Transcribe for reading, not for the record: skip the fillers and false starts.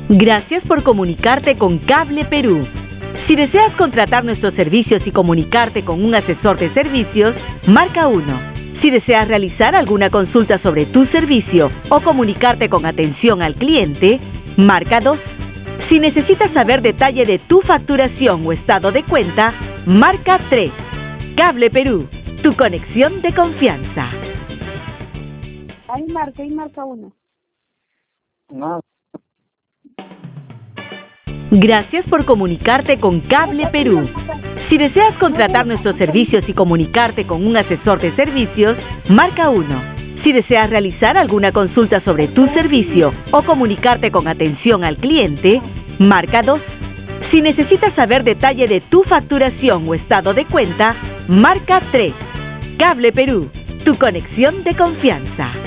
Gracias por comunicarte con Cable Perú. Si deseas contratar nuestros servicios y comunicarte con un asesor de servicios, marca 1. Si deseas realizar alguna consulta sobre tu servicio o comunicarte con atención al cliente, marca 2. Si necesitas saber detalle de tu facturación o estado de cuenta, marca 3. Cable Perú, tu conexión de confianza. Ahí marca 1. No. Gracias por comunicarte con Cable Perú. Si deseas contratar nuestros servicios y comunicarte con un asesor de servicios, marca 1. Si deseas realizar alguna consulta sobre tu servicio o comunicarte con atención al cliente, marca 2. Si necesitas saber detalle de tu facturación o estado de cuenta, marca 3. Cable Perú, tu conexión de confianza.